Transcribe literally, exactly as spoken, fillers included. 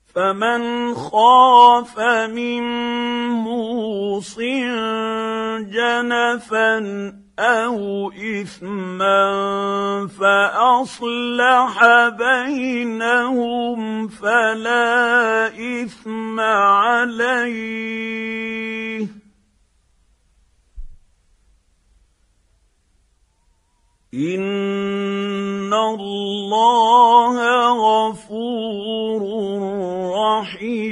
فمن خاف من موص جنفا أو إثما فأصلح بينهم فلا إثم عليه إن الله غفور رحيم.